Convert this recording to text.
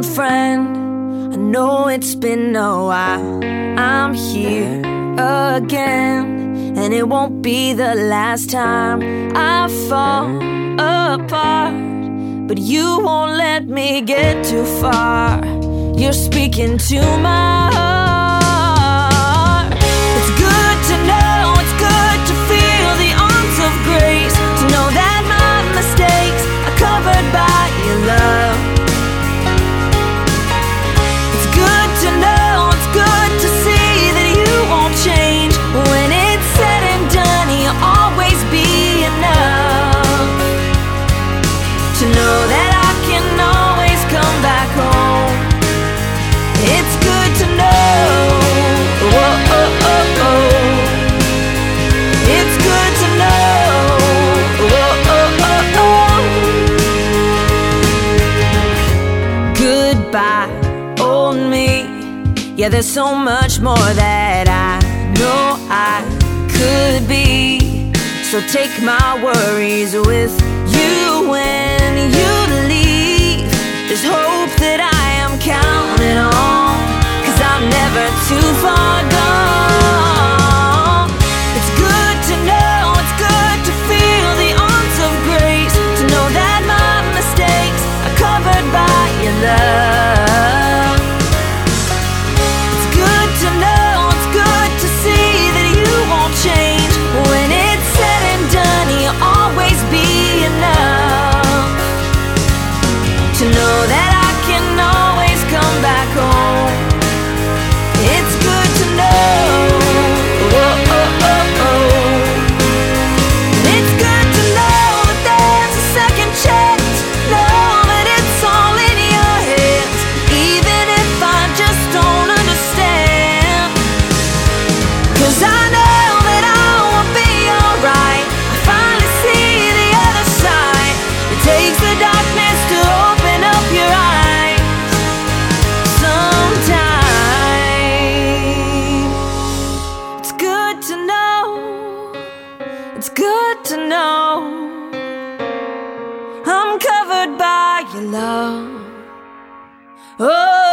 old friend. I know it's been a while. I'm here again, and it won't be the last time I fall apart. But you won't let me get too far. You're speaking to my heart. It's good to know, it's good to feel the arms of grace, to know that my mistakes are covered by your love. It's good to know, it's good to see that you won't change. When it's said and done, you'll always be enough. To know that I can always come back home. It's good to know. Oh, oh, oh, oh. It's good to know. Oh, oh, oh, oh. Goodbye, old me. Yeah, there's so much more that I know I could be. So take my worries with you when you leave. There's hope that I am counting on, 'cause I'm never too far gone. It's good to know, it's good to feel the arms of grace, to know that my mistakes are covered by your love. It's good to know, it's good to see that you won't change. When it's said and done, you'll always be enough. To know that I can always come back home. It's good to know. Oh, oh, oh, oh. It's good to know that there's a second chance. Know that it's all in your hands, even if I just don't understand. 'Cause I know that I will be alright. I finally see the other side. It takes the darkness to open up your eyes. Sometimes it's good to know. It's good to know I'm covered by your love. Oh.